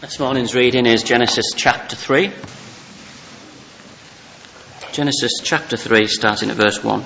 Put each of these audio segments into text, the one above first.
This morning's reading is Genesis chapter 3. Genesis chapter 3, starting at verse 1.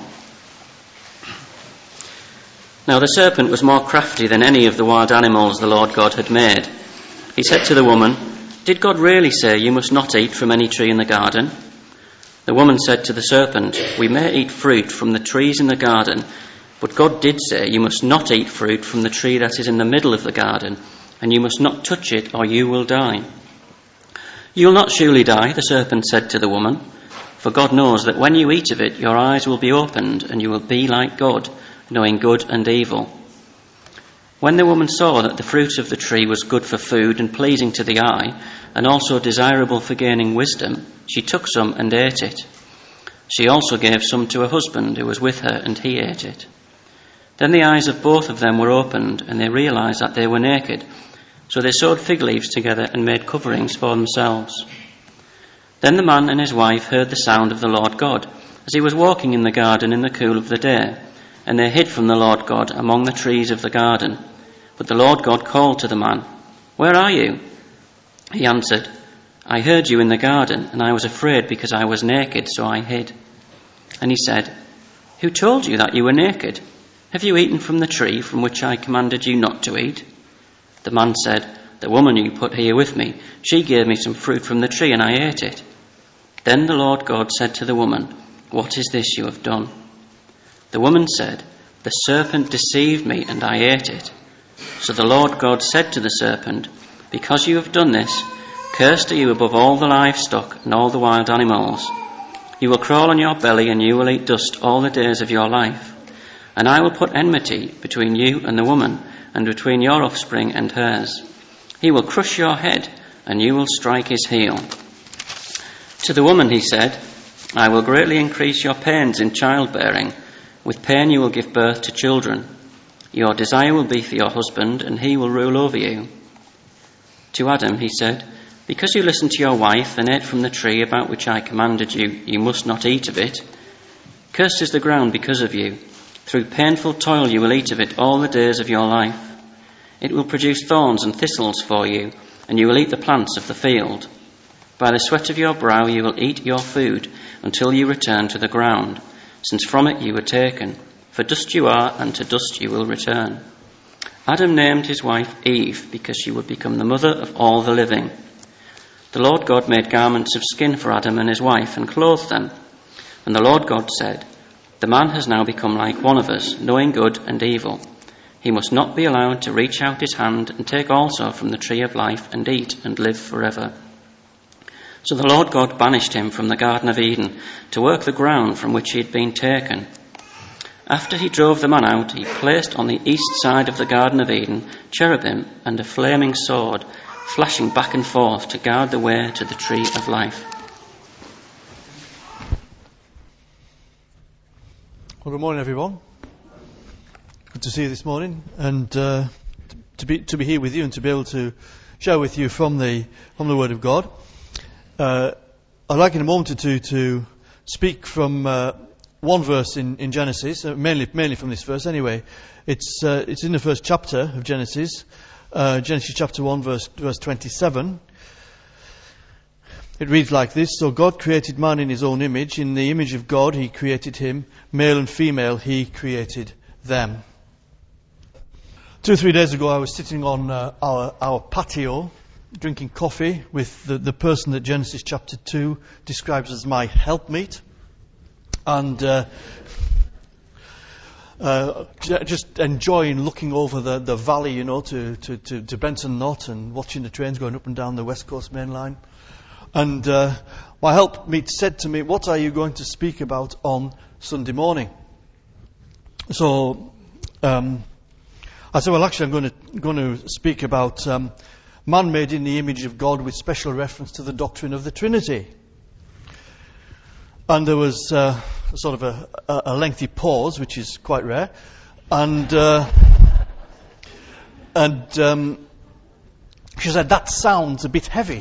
Now the serpent was more crafty than any of the wild animals the Lord God had made. He said to the woman, "Did God really say you must not eat from any tree in the garden?" The woman said to the serpent, "We may eat fruit from the trees in the garden, but God did say you must not eat fruit from the tree that is in the middle of the garden, and you must not touch it, or you will die." "You will not surely die," the serpent said to the woman, "for God knows that when you eat of it, your eyes will be opened, and you will be like God, knowing good and evil." When the woman saw that the fruit of the tree was good for food and pleasing to the eye, and also desirable for gaining wisdom, she took some and ate it. She also gave some to her husband who was with her, and he ate it. Then the eyes of both of them were opened, and they realized that they were naked. So they sewed fig leaves together and made coverings for themselves. Then the man and his wife heard the sound of the Lord God as he was walking in the garden in the cool of the day, and they hid from the Lord God among the trees of the garden. But the Lord God called to the man, "Where are you?" He answered, "I heard you in the garden, and I was afraid because I was naked, so I hid." And he said, "Who told you that you were naked? Have you eaten from the tree from which I commanded you not to eat?" The man said, "The woman you put here with me, she gave me some fruit from the tree and I ate it." Then the Lord God said to the woman, "What is this you have done?" The woman said, "The serpent deceived me and I ate it." So the Lord God said to the serpent, "Because you have done this, cursed are you above all the livestock and all the wild animals. You will crawl on your belly and you will eat dust all the days of your life. And I will put enmity between you and the woman, and between your offspring and hers. He will crush your head, and you will strike his heel." To the woman he said, "I will greatly increase your pains in childbearing. With pain you will give birth to children. Your desire will be for your husband, and he will rule over you." To Adam he said, "Because you listened to your wife and ate from the tree about which I commanded you, you must not eat of it. Cursed is the ground because of you. Through painful toil you will eat of it all the days of your life. It will produce thorns and thistles for you, and you will eat the plants of the field. By the sweat of your brow you will eat your food until you return to the ground, since from it you were taken. For dust you are, and to dust you will return." Adam named his wife Eve, because she would become the mother of all the living. The Lord God made garments of skin for Adam and his wife and clothed them. And the Lord God said, "The man has now become like one of us, knowing good and evil. He must not be allowed to reach out his hand and take also from the tree of life and eat and live forever." So the Lord God banished him from the Garden of Eden to work the ground from which he had been taken. After he drove the man out, he placed on the east side of the Garden of Eden cherubim and a flaming sword, flashing back and forth to guard the way to the tree of life. Well, good morning, everyone. Good to see you this morning, and to be here with you and to be able to share with you from the Word of God. I'd like in a moment or two to speak from one verse in Genesis, mainly from this verse. Anyway, it's in the first chapter of Genesis, Genesis chapter 1, verse 27. It reads like this: "So God created man in his own image. In the image of God he created him. Male and female he created them." 2 or 3 days ago I was sitting on our patio drinking coffee with the person that Genesis chapter 2 describes as my helpmeet. And just enjoying looking over the valley, to Benton Knott, and watching the trains going up and down the West Coast Main Line. And my helpmeet said to me, "What are you going to speak about on Sunday morning?" So I said, "Well, actually, I'm going to speak about man made in the image of God, with special reference to the doctrine of the Trinity." And there was sort of a lengthy pause, which is quite rare, and she said, "That sounds a bit heavy."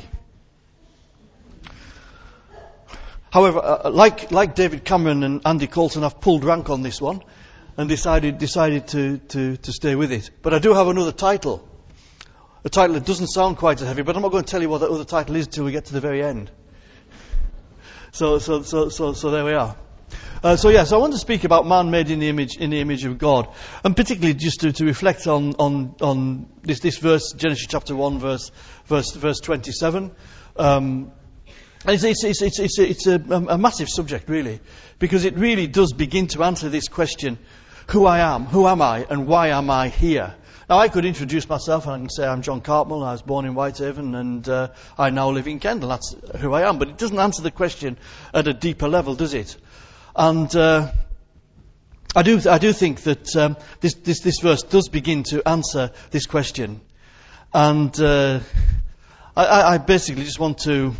However, like David Cameron and Andy Colton, I've pulled rank on this one and decided to stay with it. But I do have another title. A title that doesn't sound quite so heavy, but I'm not going to tell you what the other title is until we get to the very end. So there we are. So I want to speak about man made in the image of God, and particularly just to reflect on this verse, Genesis chapter 1, verse 27. It's a massive subject, really, because it really does begin to answer this question: who am I, and why am I here? Now, I could introduce myself and I can say I'm John Cartmel, I was born in Whitehaven, and I now live in Kendal. That's who I am. But it doesn't answer the question at a deeper level, does it? And I do think that this verse does begin to answer this question. And I basically just want to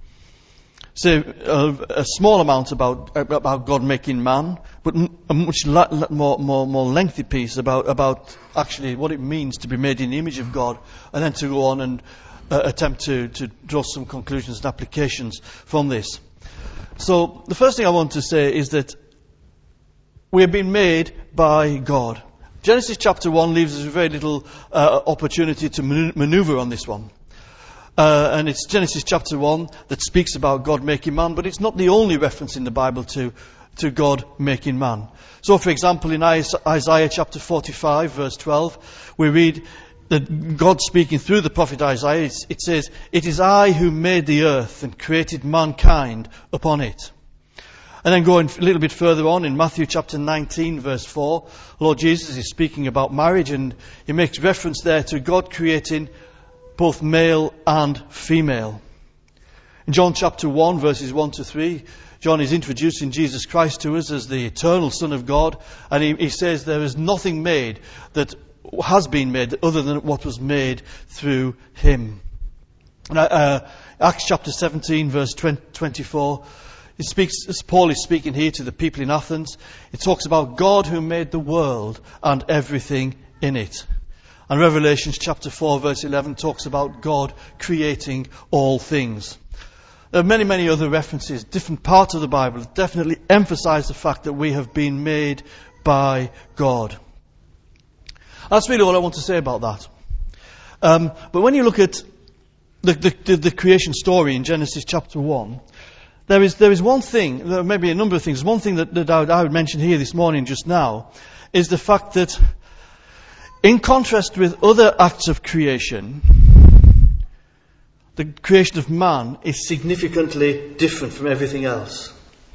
say a small amount about God making man, but a much more lengthy piece about actually what it means to be made in the image of God, and then to go on and attempt to draw some conclusions and applications from this. So the first thing I want to say is that we have been made by God. Genesis chapter 1 leaves us with very little opportunity to maneuver on this one. And it's Genesis chapter 1 that speaks about God making man, but it's not the only reference in the Bible to God making man. So, for example, in Isaiah chapter 45, verse 12, we read that God speaking through the prophet Isaiah, it says, "It is I who made the earth and created mankind upon it." And then going a little bit further on in Matthew chapter 19, verse 4, Lord Jesus is speaking about marriage, and he makes reference there to God creating both male and female. In John chapter 1, verses 1 to 3, John is introducing Jesus Christ to us as the eternal Son of God, and he says there is nothing made that has been made other than what was made through him. And, Acts chapter 17, verse 24, Paul is speaking here to the people in Athens. It talks about God who made the world and everything in it. And Revelation chapter 4, verse 11 talks about God creating all things. There are many other references, different parts of the Bible that definitely emphasize the fact that we have been made by God. That's really all I want to say about that. But when you look at the creation story in Genesis chapter 1, there is one thing, there may be a number of things. One thing that I would mention here this morning just now is the fact that in contrast with other acts of creation, the creation of man is significantly different from everything else.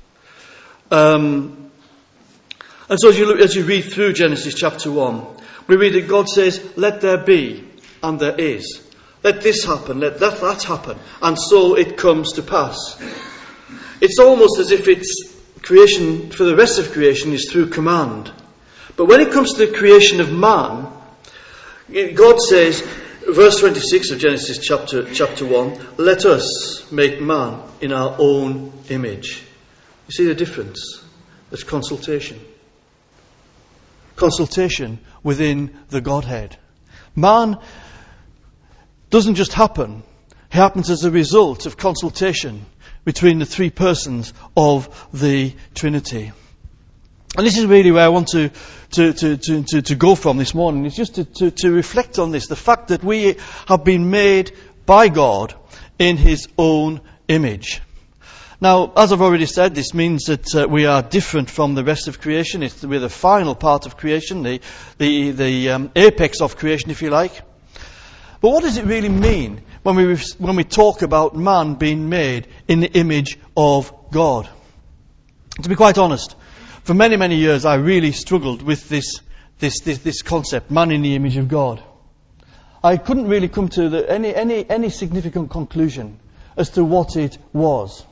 And so as you read through Genesis chapter 1, we read that God says, "Let there be," and there is. "Let this happen," let that happen, and so it comes to pass. It's almost as if it's creation, for the rest of creation, is through command. But when it comes to the creation of man, God says, verse 26 of Genesis chapter 1, "Let us make man in our own image." You see the difference? There's consultation. Consultation within the Godhead. Man doesn't just happen. It happens as a result of consultation between the three persons of the Trinity. And this is really where I want to go from this morning. It's just to reflect on this, the fact that we have been made by God in His own image. Now, as I've already said, this means that we are different from the rest of creation. We're the final part of creation, the apex of creation, if you like. But what does it really mean when we talk about man being made in the image of God? To be quite honest, for many years I really struggled with this concept, man in the image of God. I couldn't really come to any significant conclusion as to what it was.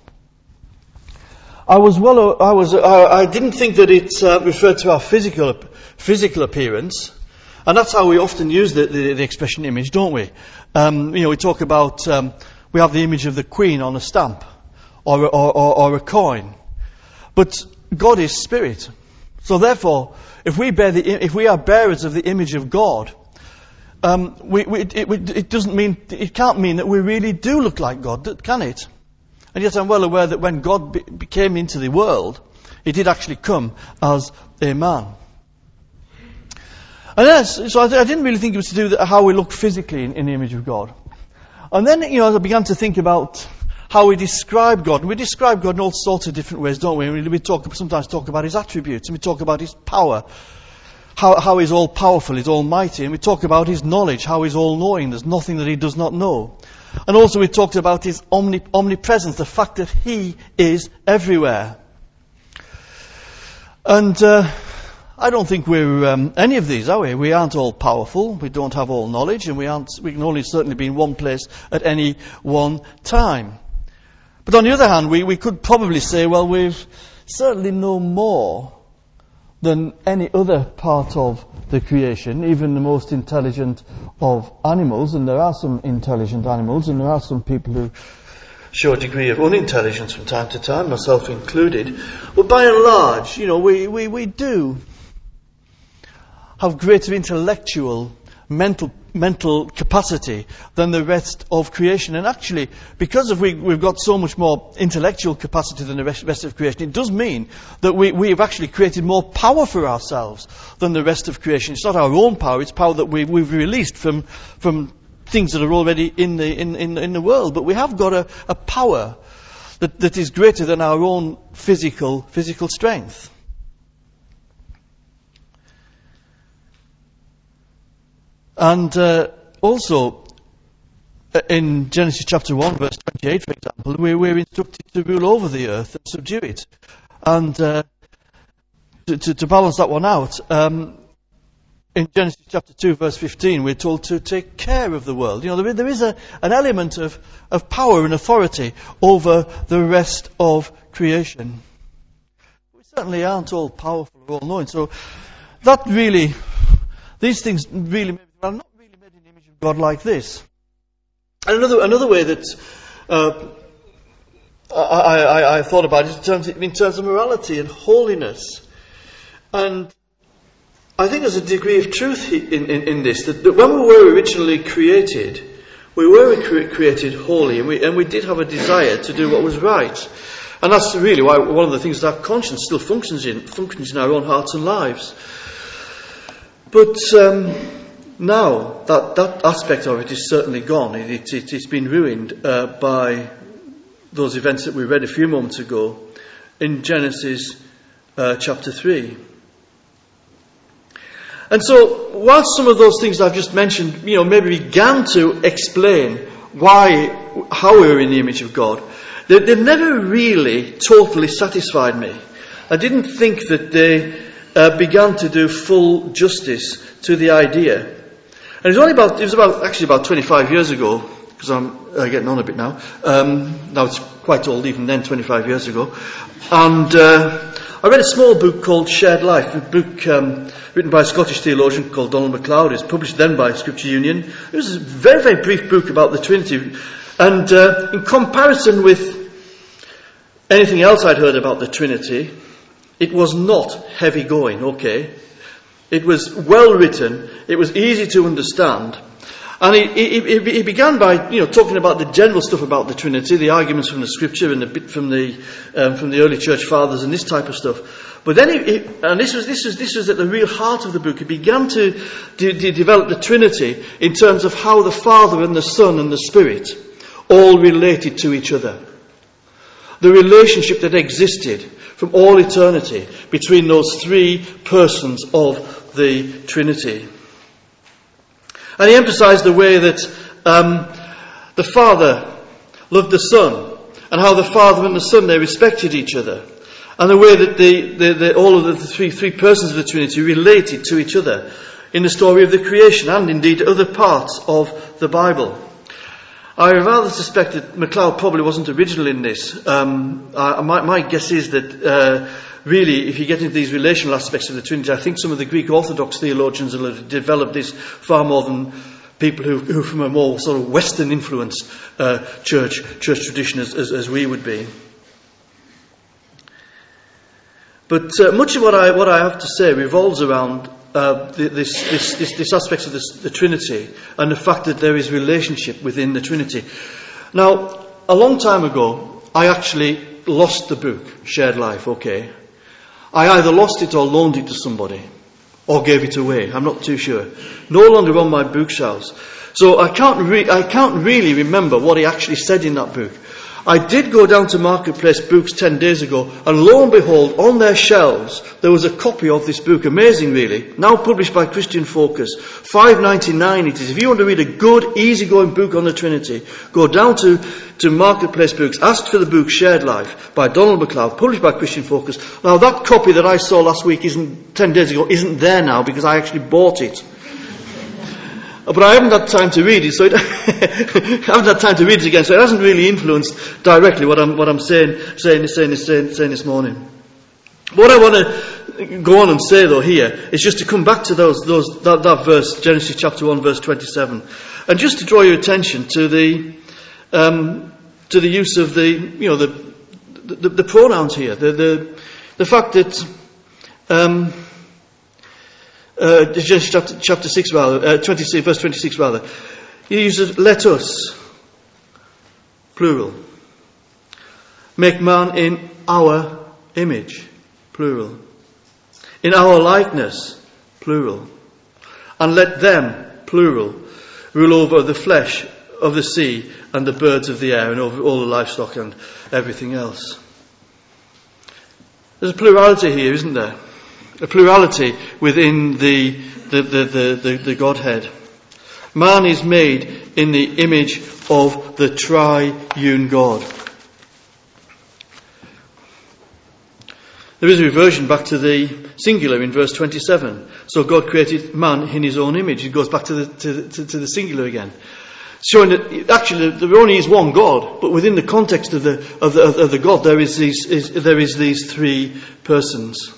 I didn't think that it referred to our physical appearance, and that's how we often use the expression image, don't we? We talk about we have the image of the Queen on a stamp or a coin, but God is spirit. So therefore, if we are bearers of the image of God, it can't mean that we really do look like God, can it? And yet I'm well aware that when God came into the world, He did actually come as a man. So I didn't really think it was to do with how we look physically in the image of God. And then, as I began to think about how we describe God, and we describe God in all sorts of different ways, don't we? We sometimes talk about His attributes, and we talk about His power, how He's all-powerful, He's almighty, and we talk about His knowledge, how He's all-knowing, there's nothing that He does not know. And also we talked about His omnipresence, the fact that He is everywhere. And I don't think we're any of these, are we? We aren't all powerful, we don't have all knowledge, and we can only certainly be in one place at any one time. But on the other hand, we could probably say, well, we've certainly know more than any other part of the creation, even the most intelligent of animals, and there are some intelligent animals, and there are some people who show a degree of unintelligence from time to time, myself included. But by and large, we do have greater intellectual, mental capacity than the rest of creation. And actually, because we've got so much more intellectual capacity than the rest of creation, it does mean that we've actually created more power for ourselves than the rest of creation. It's not our own power, it's power that we've released from things that are already in the world. But we have got a power that is greater than our own physical strength. And also, in Genesis chapter 1, verse 28, for example, we're instructed to rule over the earth and subdue it. And to balance that one out, in Genesis chapter 2, verse 15, we're told to take care of the world. There is an element of power and authority over the rest of creation. We certainly aren't all powerful or all knowing. So that really, these things really, are not really made in the image of God like this. And another way that I thought about it in terms of morality and holiness. And I think there's a degree of truth in this, that when we were originally created, we were created holy, and we did have a desire to do what was right. And that's really why one of the things that our conscience still functions in our own hearts and lives. But now that aspect of it is certainly gone. It's been ruined by those events that we read a few moments ago in Genesis chapter 3. And so, whilst some of those things I've just mentioned, maybe began to explain how we're in the image of God, they never really totally satisfied me. I didn't think that they began to do full justice to the idea. And it was about 25 years ago, because I'm getting on a bit now. Now it's quite old, even then, 25 years ago. And I read a small book called Shared Life, a book written by a Scottish theologian called Donald MacLeod. It's published then by Scripture Union. It was a very, very brief book about the Trinity. And in comparison with anything else I'd heard about the Trinity, it was not heavy going, okay? It was well written, it was easy to understand, and he began by talking about the general stuff about the Trinity, the arguments from the Scripture and a bit from the early church fathers and this type of stuff. But then this was at the real heart of the book. He began to develop the Trinity in terms of how the Father and the Son and the Spirit all related to each other. The relationship that existed from all eternity between those three persons of the Trinity. And he emphasized the way that the Father loved the Son, and how the Father and the Son, they respected each other, and the way that all of the three persons of the Trinity related to each other in the story of the creation, and indeed other parts of the Bible. I rather suspect that MacLeod probably wasn't original in this. My guess is that really, if you get into these relational aspects of the Trinity, I think some of the Greek Orthodox theologians will have developed this far more than people who from a more sort of Western influenced church tradition as we would be. But much of what I have to say revolves around this aspect of the Trinity and the fact that there is relationship within the Trinity. Now, a long time ago, I actually lost the book, Shared Life, okay? I either lost it or loaned it to somebody. or gave it away. I'm not too sure. No longer on my bookshelves. So I can't really remember what he actually said in that book. I did go down to Marketplace Books 10 days ago, and lo and behold, on their shelves, there was a copy of this book. Amazing, really. Now published by Christian Focus. $5.99 it is. If you want to read a good, easygoing book on the Trinity, go down to Marketplace Books. Ask for the book Shared Life by Donald MacLeod, published by Christian Focus. Now, that copy that I saw last week, 10 days ago, isn't there now because I actually bought it. But I haven't had time to read it, I haven't had time to read it again, so it hasn't really influenced directly what I'm saying this morning. What I want to go on and say though here is just to come back to that verse, Genesis chapter 1, verse 27, and just to draw your attention to the use of the pronouns here, the fact that. Genesis chapter 6 rather, 26, verse 26 rather. He uses let us, plural. Make man in our image, plural. In our likeness, plural. And let them, plural, rule over the flesh of the sea and the birds of the air and over all the livestock and everything else. There's a plurality here, isn't there? A plurality within the Godhead. Man is made in the image of the triune God. There is a reversion back to the singular in verse 27. So God created man in his own image. It goes back to the singular again, showing that actually there only is one God, but within the context of the God there is these three persons.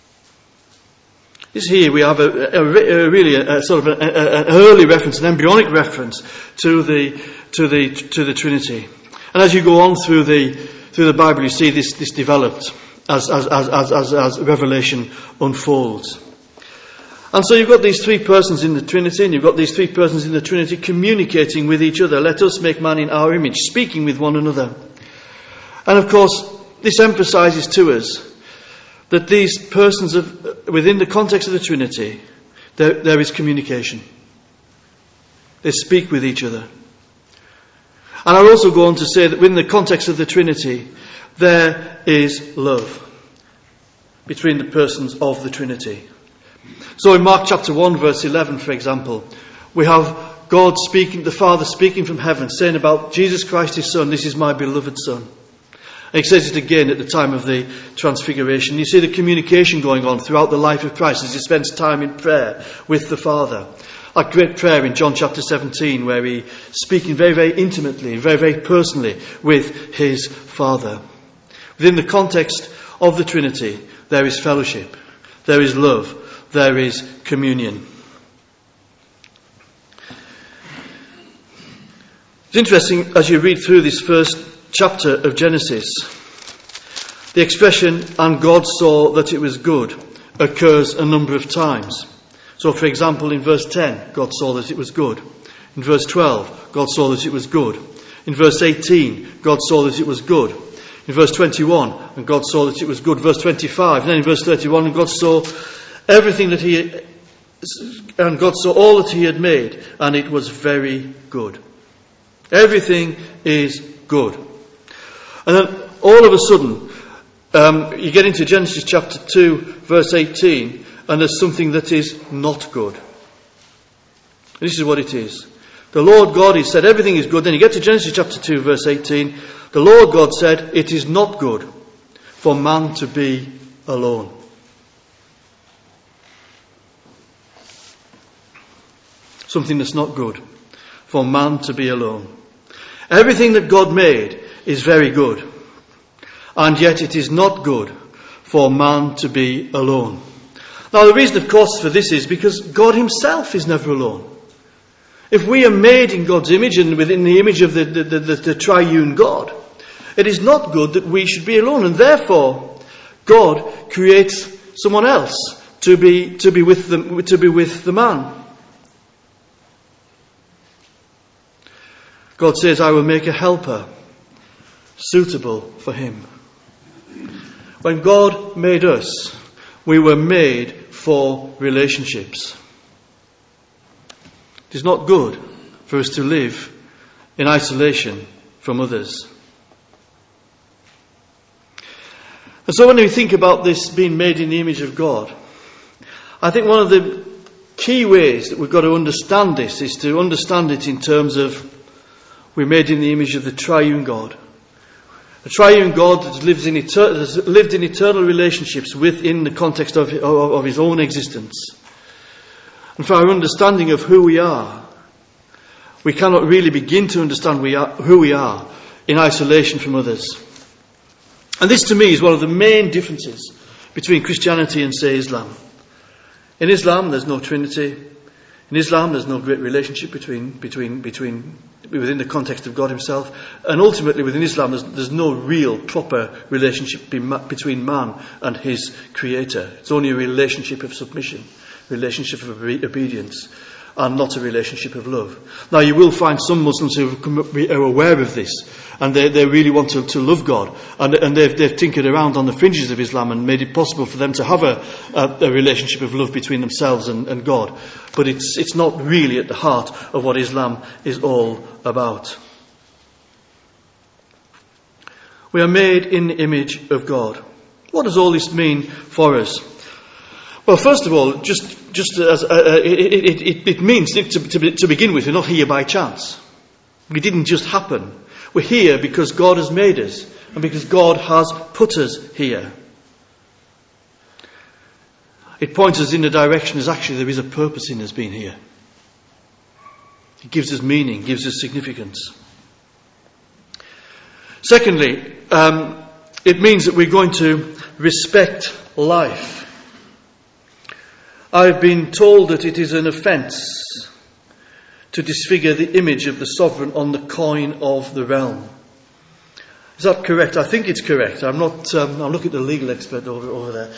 Here we have a sort of an early reference, an embryonic reference to the Trinity. And as you go on through the Bible, you see this developed as Revelation unfolds. And so you've got these three persons in the Trinity, and you've got these three persons in the Trinity communicating with each other. Let us make man in our image, speaking with one another. And of course, this emphasizes to us that these persons, within the context of the Trinity, there is communication. They speak with each other. And I'll also go on to say that within the context of the Trinity, there is love between the persons of the Trinity. So in Mark chapter 1, verse 11, for example, we have God speaking, the Father speaking from heaven, saying about Jesus Christ, his Son, this is my beloved Son. And he says it again at the time of the Transfiguration. You see the communication going on throughout the life of Christ as he spends time in prayer with the Father. That great prayer in John chapter 17 where he's speaking very, very intimately, very, very personally with his Father. Within the context of the Trinity, there is fellowship, there is love, there is communion. It's interesting as you read through this first chapter of Genesis, the expression, and God saw that it was good, occurs a number of times. So, for example, in verse 10, God saw that it was good. In verse 12, God saw that it was good. In verse 18, God saw that it was good. In verse 21, and God saw that it was good. Verse 25, and then in verse 31, and God saw everything and God saw all that he had made, and it was very good. Everything is good. And then all of a sudden, you get into Genesis chapter 2, verse 18, and there's something that is not good. This is what it is. The Lord God, he said, everything is good. Then you get to Genesis chapter 2, verse 18. The Lord God said, it is not good for man to be alone. Something that's not good for man to be alone. Everything that God made is very good. And yet it is not good for man to be alone. Now the reason, of course, for this is because God himself is never alone. If we are made in God's image and within the image of the triune God, it is not good that we should be alone. And therefore, God creates someone else to be with the man. God says, I will make a helper suitable for him. When God made us, we were made for relationships. It is not good for us to live in isolation from others. And so when we think about this being made in the image of God, I think one of the key ways that we've got to understand this is to understand it in terms of we're made in the image of the triune God. A triune God that has lived in eternal relationships within the context of his own existence. And for our understanding of who we are, we cannot really begin to understand who we are in isolation from others. And this to me is one of the main differences between Christianity and, say, Islam. In Islam, there's no Trinity. In Islam, there's no great relationship within the context of God himself. And ultimately, within Islam, there's no real, proper relationship between man and his creator. It's only a relationship of submission, relationship of obedience, and not a relationship of love. Now, you will find some Muslims who are aware of this, and they really want to love God, and they've tinkered around on the fringes of Islam and made it possible for them to have a relationship of love between themselves and God. But it's not really at the heart of what Islam is all about. We are made in the image of God. What does all this mean for us? Well, first of all, it means to begin with, we're not here by chance. We didn't just happen. We're here because God has made us and because God has put us here. It points us in the direction as actually there is a purpose in us being here. It gives us meaning, gives us significance. Secondly, it means that we're going to respect life. I've been told that it is an offence to disfigure the image of the sovereign on the coin of the realm. Is that correct? I think it's correct. I'm not. I'm looking at the legal expert over there.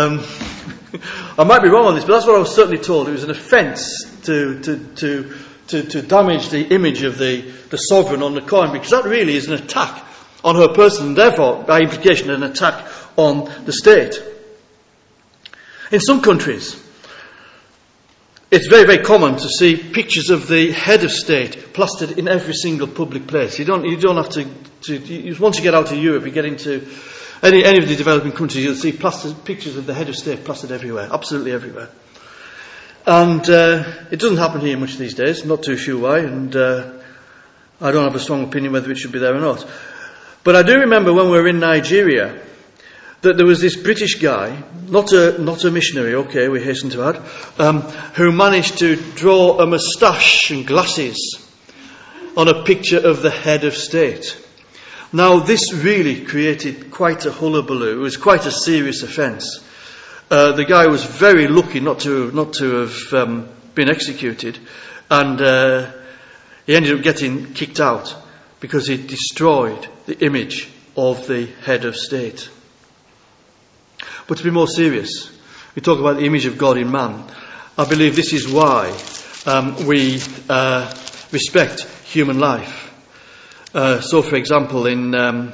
I might be wrong on this, but that's what I was certainly told. It was an offence to damage the image of the sovereign on the coin, because that really is an attack on her person, and therefore, by implication, an attack on the state. In some countries, it's very, very common to see pictures of the head of state plastered in every single public place. You don't have to once you get out of Europe, you get into any of the developing countries, you'll see pictures of the head of state plastered everywhere, absolutely everywhere. And it doesn't happen here much these days. I'm not too sure why, and I don't have a strong opinion whether it should be there or not. But I do remember when we were in Nigeria, that there was this British guy, not a missionary, okay, we hasten to add, who managed to draw a moustache and glasses on a picture of the head of state. Now, this really created quite a hullabaloo. It was quite a serious offence. The guy was very lucky not to have been executed, and he ended up getting kicked out because he destroyed the image of the head of state. But to be more serious, we talk about the image of God in man. I believe this is why we respect human life. So, for example, in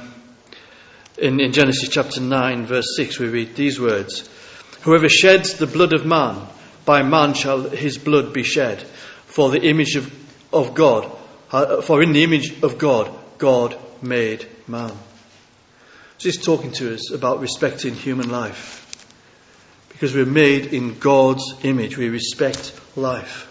Genesis chapter 9, verse 6, we read these words: "Whoever sheds the blood of man, by man shall his blood be shed. For the image of God, for in the image of God, God made man." This is talking to us about respecting human life. Because we're made in God's image, we respect life.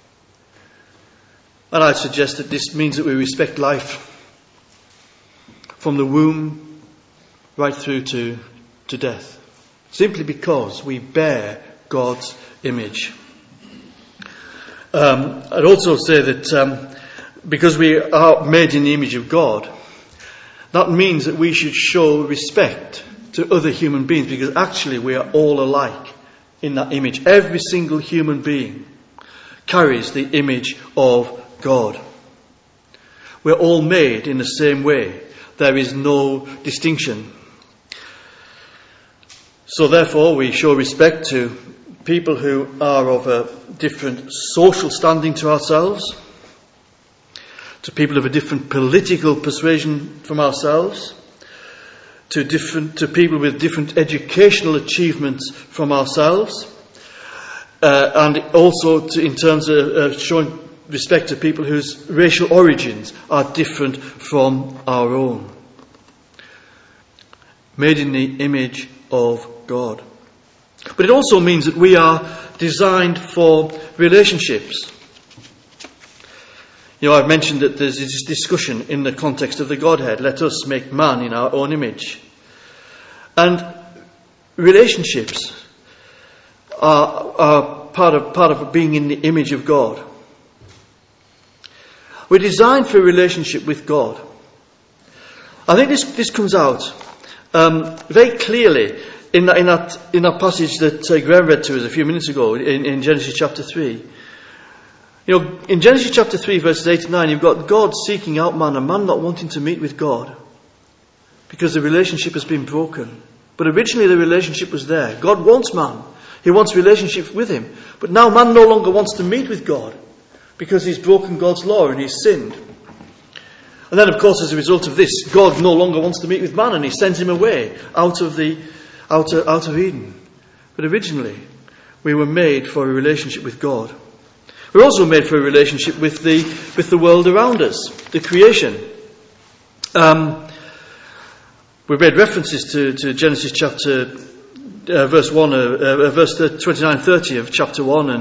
And I'd suggest that this means that we respect life from the womb right through to death. Simply because we bear God's image. I'd also say that because we are made in the image of God, that means that we should show respect to other human beings, because actually we are all alike in that image. Every single human being carries the image of God. We're all made in the same way. There is no distinction. So therefore we show respect to people who are of a different social standing to ourselves, to people of a different political persuasion from ourselves, to people with different educational achievements from ourselves, and also in terms of showing respect to people whose racial origins are different from our own. Made in the image of God. But it also means that we are designed for relationships. I've mentioned that there's this discussion in the context of the Godhead. Let us make man in our own image. And relationships are part of being in the image of God. We're designed for a relationship with God. I think this comes out very clearly in that passage that Graham read to us a few minutes ago in Genesis chapter 3. In Genesis chapter 3, verses 8 and 9, you've got God seeking out man, and man not wanting to meet with God because the relationship has been broken. But originally the relationship was there. God wants man. He wants relationship with him. But now man no longer wants to meet with God because he's broken God's law and he's sinned. And then, of course, as a result of this, God no longer wants to meet with man and he sends him away out of Eden. But originally, we were made for a relationship with God. We're also made for a relationship with the world around us, the creation. We read references to Genesis chapter verse 29-30 of chapter 1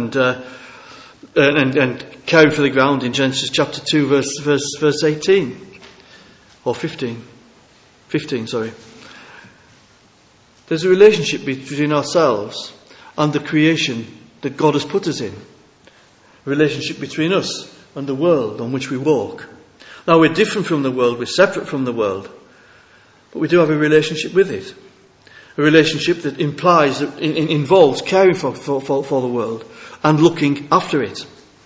and caring for the ground in Genesis chapter 2 verse 18 or 15. There's a relationship between ourselves and the creation that God has put us in. A relationship between us and the world on which we walk. Now we're different from the world, we're separate from the world, but we do have a relationship with it. A relationship that involves caring for the world and looking after it.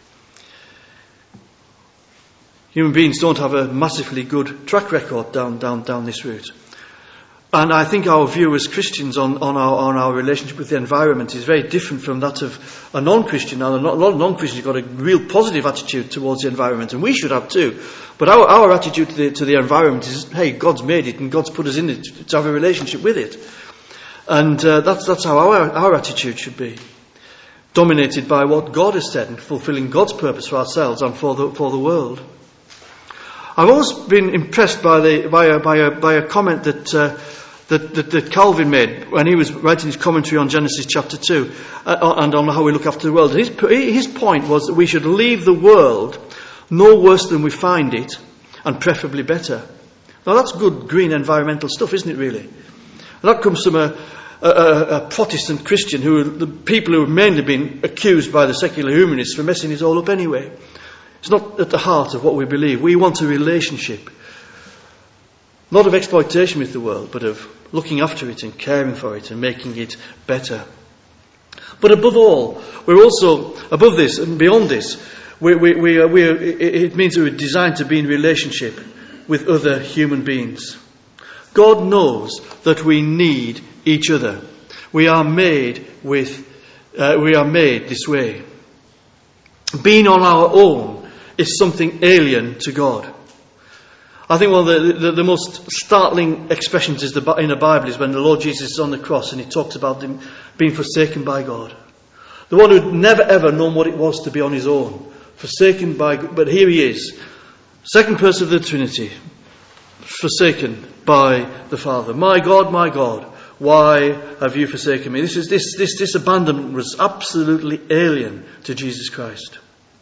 Human beings don't have a massively good track record down this route. And I think our view as Christians on our relationship with the environment is very different from that of a non-Christian. Now, a lot of non-Christians have got a real positive attitude towards the environment, and we should have too. But our attitude to the environment is, hey, God's made it and God's put us in it to have a relationship with it. And that's how our attitude should be. Dominated by what God has said and fulfilling God's purpose for ourselves and for the world. I've always been impressed by a comment that Calvin made when he was writing his commentary on Genesis chapter 2 and on how we look after the world. His point was that we should leave the world no worse than we find it and preferably better. Now that's good green environmental stuff, isn't it really? And that comes from a Protestant Christian the people who have mainly been accused by the secular humanists for messing it all up anyway. It's not at the heart of what we believe. We want a relationship. Not of exploitation with the world, but of looking after it and caring for it and making it better. But above all, we're also, above this and beyond this, it means that we're designed to be in relationship with other human beings. God knows that we need each other. We are made this way. Being on our own is something alien to God. I think one of the most startling expressions in the Bible is when the Lord Jesus is on the cross and he talks about him being forsaken by God. The one who'd never ever known what it was to be on his own. Forsaken by God. But here he is. Second person of the Trinity. Forsaken by the Father. My God, why have you forsaken me? This abandonment was absolutely alien to Jesus Christ.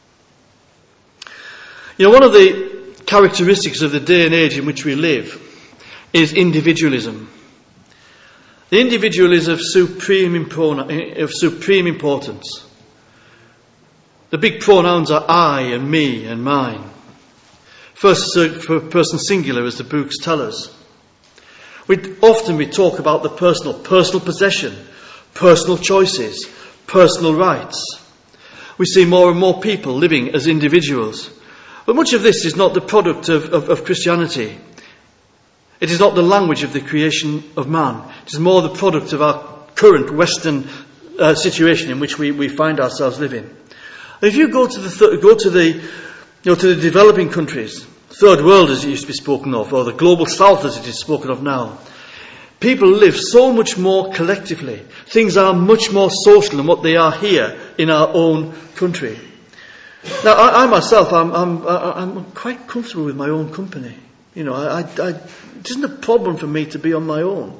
One of the characteristics of the day and age in which we live is individualism. The individual is of supreme importance. The big pronouns are I and me and mine. First person singular, as the books tell us. We talk about the personal possession, personal choices, personal rights. We see more and more people living as individuals. But much of this is not the product of Christianity. It is not the language of the creation of man. It is more the product of our current Western situation in which we find ourselves living. And if you go to the developing countries, third world as it used to be spoken of, or the global south as it is spoken of now, people live so much more collectively. Things are much more social than what they are here in our own country. Now, I myself, I'm quite comfortable with my own company. You know, it isn't a problem for me to be on my own.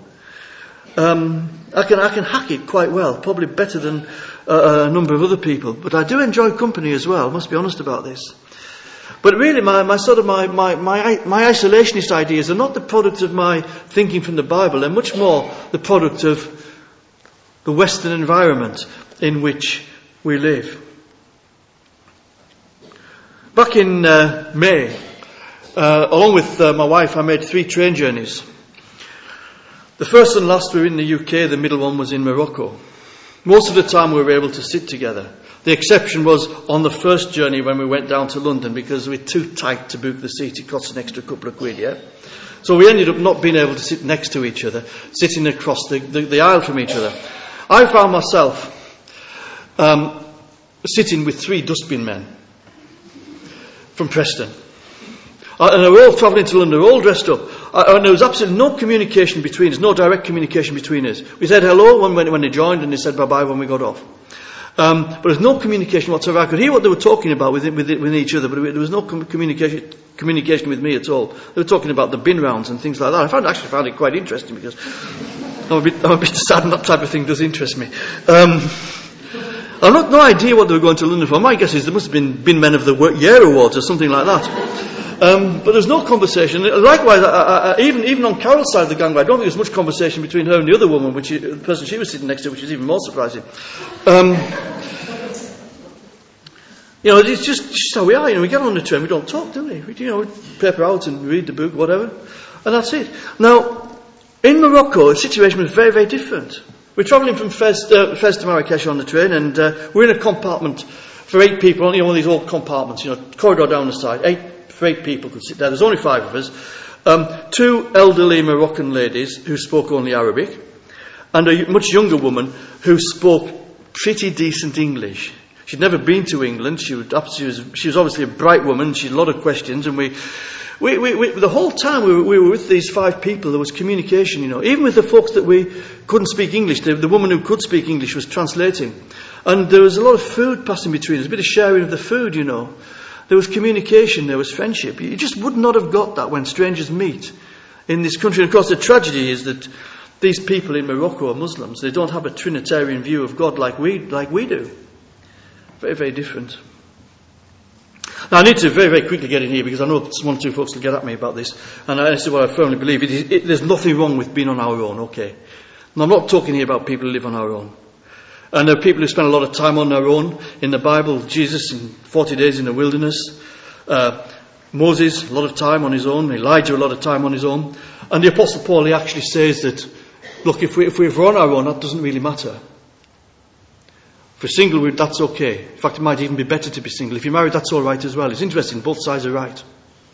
I can hack it quite well, probably better than a number of other people. But I do enjoy company as well. I must be honest about this. But really, my isolationist ideas are not the product of my thinking from the Bible. They're much more the product of the Western environment in which we live. Back in May, along with my wife, I made 3 train journeys. The first and last were in the UK, the middle one was in Morocco. Most of the time we were able to sit together. The exception was on the first journey when we went down to London, because we were too tight to book the seat. It cost an extra couple of quid, yeah? So we ended up not being able to sit next to each other, sitting across the aisle from each other. I found myself sitting with 3 dustbin men from Preston. And they were all travelling to London, all dressed up. And there was absolutely no communication between us, no direct communication between us. We said hello when they joined, and they said bye-bye when we got off. But there was no communication whatsoever. I could hear what they were talking about with each other, but there was no communication with me at all. They were talking about the bin rounds and things like that. I actually found it quite interesting, because I'm a bit sad, and that type of thing does interest me. I've got no idea what they were going to London for. My guess is there must have been Bin Men of the Year Awards or something like that. But there's no conversation. Likewise, even on Carol's side of the gangway, I don't think there's much conversation between her and the other woman, the person she was sitting next to, which is even more surprising. You know, it's just how we are. You know, we get on the train, we don't talk, do we? We paper out and read the book, whatever, and that's it. Now, in Morocco, the situation was very, very different. We're travelling from Fez to Marrakesh on the train, and we're in a compartment for 8 people. Only one of these old compartments, corridor down the side. 8 people could sit there. There's only 5 of us. 2 elderly Moroccan ladies who spoke only Arabic, and a much younger woman who spoke pretty decent English. She'd never been to England. She was obviously a bright woman. She had a lot of questions, and we the whole time we were with these 5 people, there was communication. Even with the folks that we couldn't speak English, the woman who could speak English was translating, and there was a lot of food passing between us, a bit of sharing of the food. There was communication, there was friendship. You just would not have got that when strangers meet in this country. And of course, the tragedy is that these people in Morocco are Muslims. They don't have a Trinitarian view of God like we do. Very, very different. Now, I need to very, very quickly get in here, because I know 1 or 2 folks will get at me about this. And this is what I firmly believe. There's nothing wrong with being on our own, okay? And I'm not talking here about people who live on our own. And there are people who spend a lot of time on their own. In the Bible, Jesus in 40 days in the wilderness. Moses, a lot of time on his own. Elijah, a lot of time on his own. And the Apostle Paul, he actually says that, look, if we're on our own, that doesn't really matter. If we're single, that's okay. In fact, it might even be better to be single. If you're married, that's all right as well. It's interesting, both sides are right.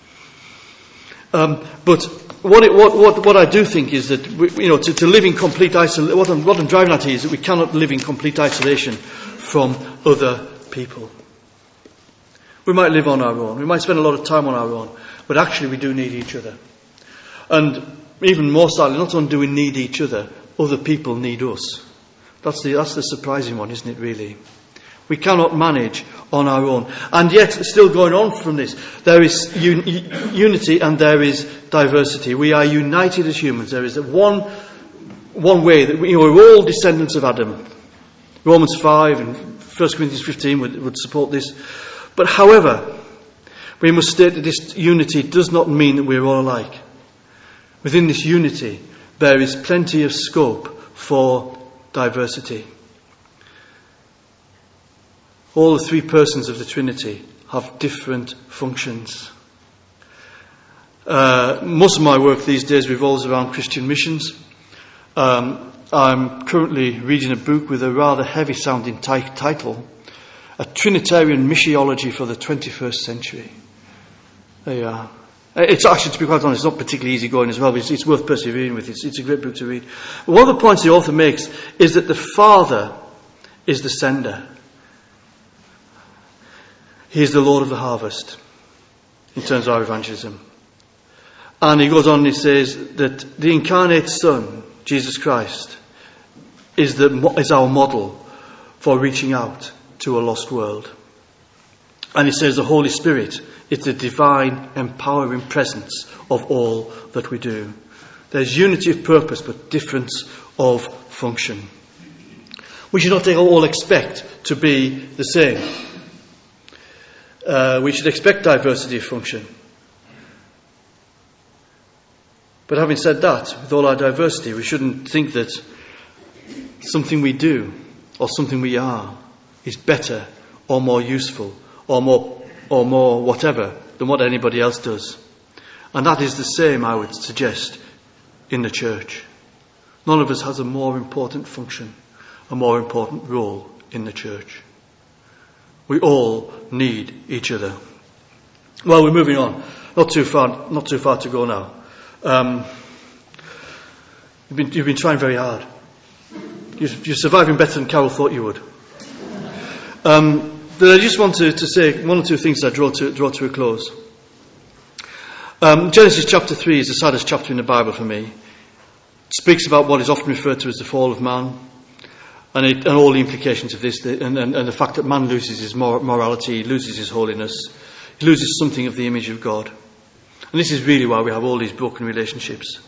But what I do think is that to live in complete isolation. What I'm driving at here is that we cannot live in complete isolation from other people. We might live on our own. We might spend a lot of time on our own, but actually we do need each other. And even more sadly, not only do we need each other people need us. That's the surprising one, isn't it? Really. We cannot manage on our own. And yet, still going on from this, there is unity and there is diversity. We are united as humans. There is one way that we're all descendants of Adam. Romans 5 and 1 Corinthians 15 would support this. But however, we must state that this unity does not mean that we're all alike. Within this unity, there is plenty of scope for diversity. All the 3 persons of the Trinity have different functions. Most of my work these days revolves around Christian missions. I'm currently reading a book with a rather heavy-sounding title, A Trinitarian Missiology for the 21st Century. There you are. It's actually, to be quite honest, it's not particularly easy going as well, but it's worth persevering with. It's a great book to read. But one of the points the author makes is that the Father is the sender. He is the Lord of the harvest in terms of our evangelism. And he goes on and he says that the incarnate Son, Jesus Christ, is our model for reaching out to a lost world. And it says the Holy Spirit is the divine, empowering presence of all that we do. There's unity of purpose, but difference of function. We should not all expect to be the same. We should expect diversity of function. But having said that, with all our diversity, we shouldn't think that something we do or something we are is better or more useful or more whatever than what anybody else does. And that is the same, I would suggest, in the church. None of us has a more important function, a more important role in the church. We all need each other. Well, we're moving on. Not too far to go now. You've been trying very hard. You're surviving better than Carol thought you would. But I just want to say one or two things that draw to a close. Genesis chapter 3 is the saddest chapter in the Bible for me. It speaks about what is often referred to as the fall of man, and all the implications of this, and the fact that man loses his morality, loses his holiness, he loses something of the image of God. And this is really why we have all these broken relationships.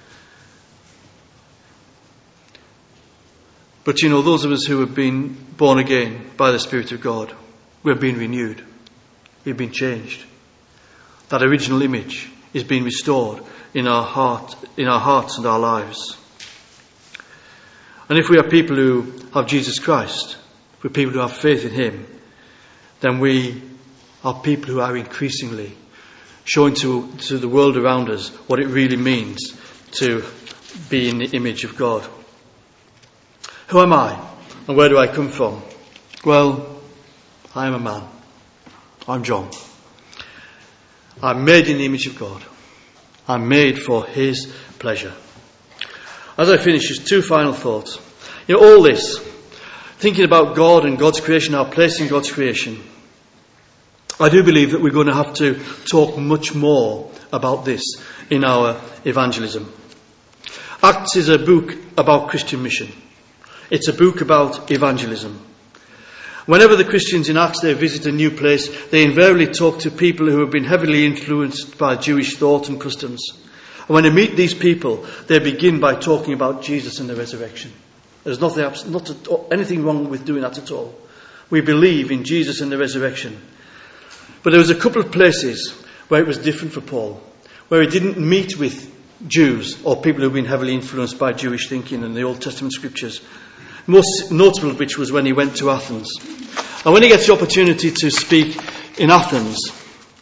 But those of us who have been born again by the Spirit of God, we're being renewed. We've been changed. That original image is being restored in our hearts and our lives. And if we are people who have Jesus Christ, if we're people who have faith in Him, then we are people who are increasingly showing to the world around us what it really means to be in the image of God. Who am I? And where do I come from? Well, I am a man. I'm John. I'm made in the image of God. I'm made for His pleasure. As I finish, just two final thoughts. All this, thinking about God and God's creation, our place in God's creation, I do believe that we're going to have to talk much more about this in our evangelism. Acts is a book about Christian mission. It's a book about evangelism. Whenever the Christians in Acts they visit a new place, they invariably talk to people who have been heavily influenced by Jewish thought and customs. And when they meet these people, they begin by talking about Jesus and the resurrection. There's not anything wrong with doing that at all. We believe in Jesus and the resurrection. But there was a couple of places where it was different for Paul, where he didn't meet with Jews or people who had been heavily influenced by Jewish thinking and the Old Testament scriptures. Most notable of which was when he went to Athens. And when he gets the opportunity to speak in Athens,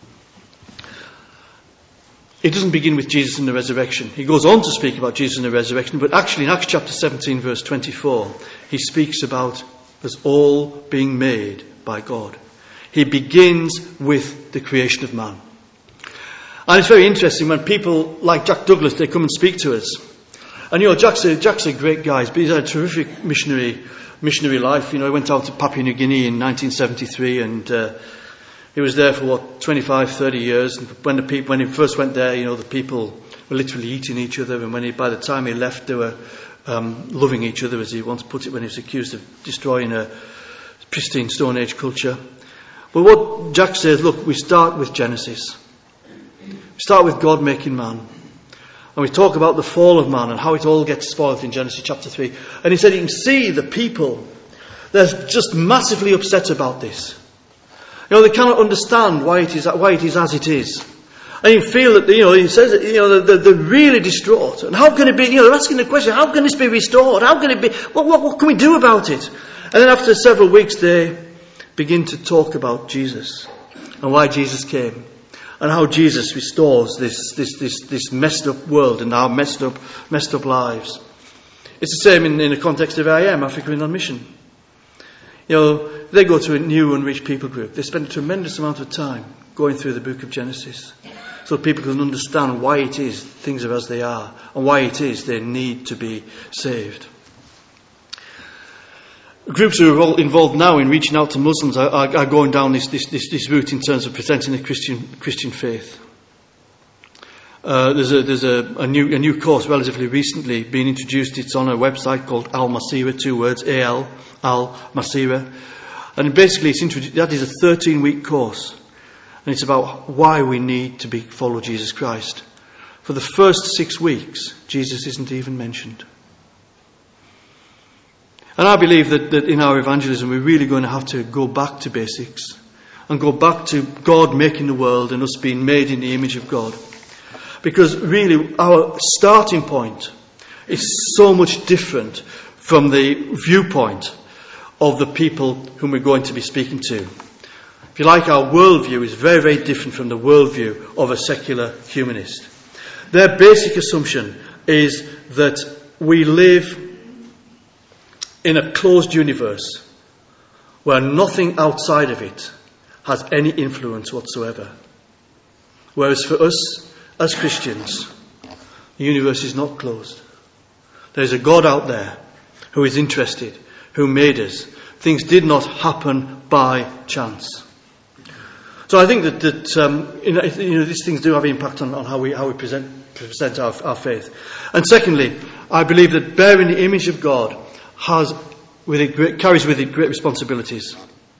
it doesn't begin with Jesus and the resurrection. He goes on to speak about Jesus and the resurrection, but actually in Acts chapter 17 verse 24, he speaks about us all being made by God. He begins with the creation of man. And it's very interesting when people like Jack Douglas, they come and speak to us. And Jack's a great guy, but he's had a terrific missionary life. He went out to Papua New Guinea in 1973, and he was there for 25, 30 years. And when he first went there, the people were literally eating each other, and by the time he left, they were loving each other, as he once put it, when he was accused of destroying a pristine Stone Age culture. But what Jack says, look, we start with Genesis. We start with God making man. And we talk about the fall of man and how it all gets spoiled in Genesis chapter 3. And he said you can see the people, they're just massively upset about this. They cannot understand why it is as it is. And you feel that, he says that, they're really distraught. And how can it be, they're asking the question, how can this be restored? How can it be, what can we do about it? And then after several weeks they begin to talk about Jesus and why Jesus came. And how Jesus restores this messed up world and our messed up lives. It's the same in the context of IM, Africa on Mission. They go to a new unreached people group. They spend a tremendous amount of time going through the book of Genesis, so people can understand why it is things are as they are and why it is they need to be saved. Groups who are all involved now in reaching out to Muslims are going down this route in terms of presenting the Christian faith. There's a new course relatively recently being introduced. It's on a website called Al-Masirah, 2 words, A-L, Al-Masirah. And basically that is a 13-week course. And it's about why we need to follow Jesus Christ. For the first 6 weeks, Jesus isn't even mentioned. And I believe that in our evangelism we're really going to have to go back to basics and go back to God making the world and us being made in the image of God. Because really our starting point is so much different from the viewpoint of the people whom we're going to be speaking to. If you like, our worldview is very, very different from the worldview of a secular humanist. Their basic assumption is that we live in a closed universe where nothing outside of it has any influence whatsoever. Whereas for us, as Christians, the universe is not closed. There's a God out there who is interested, who made us. Things did not happen by chance. So I think that these things do have an impact on how we present our faith. And secondly, I believe that bearing the image of God carries with it great responsibilities.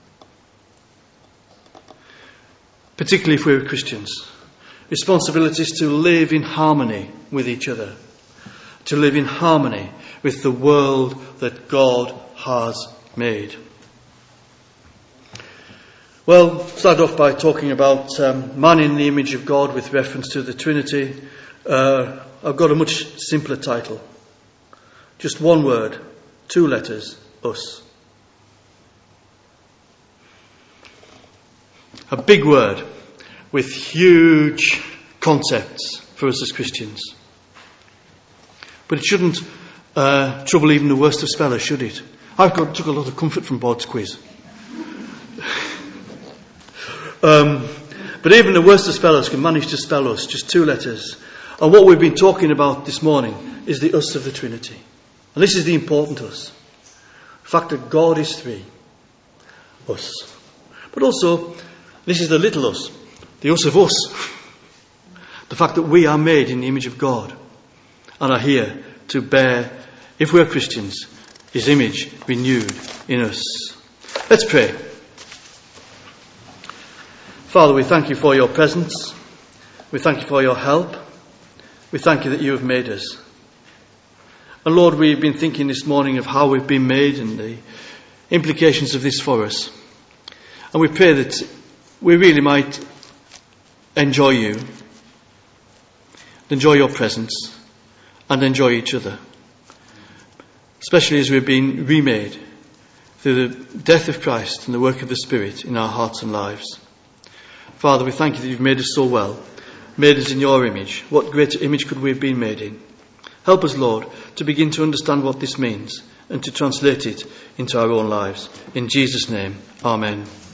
Particularly if we're Christians. Responsibilities to live in harmony with each other. To live in harmony with the world that God has made. Well, start off by talking about man in the image of God with reference to the Trinity. I've got a much simpler title. Just one word, 2 letters, us. A big word with huge concepts for us as Christians. But it shouldn't trouble even the worst of spellers, should it? Took a lot of comfort from Bod's quiz. But even the worst of spellers can manage to spell us, just 2 letters. And what we've been talking about this morning is the us of the Trinity. And this is the important us. The fact that God is 3. Us. But also, this is the little us. The us of us. The fact that we are made in the image of God. And are here to bear, if we're Christians, His image renewed in us. Let's pray. Father, we thank you for your presence. We thank you for your help. We thank you that you have made us. And Lord, we've been thinking this morning of how we've been made and the implications of this for us. And we pray that we really might enjoy you, enjoy your presence, and enjoy each other. Especially as we've been remade through the death of Christ and the work of the Spirit in our hearts and lives. Father, we thank you that you've made us so well, made us in your image. What greater image could we have been made in? Help us, Lord, to begin to understand what this means and to translate it into our own lives. In Jesus' name, amen.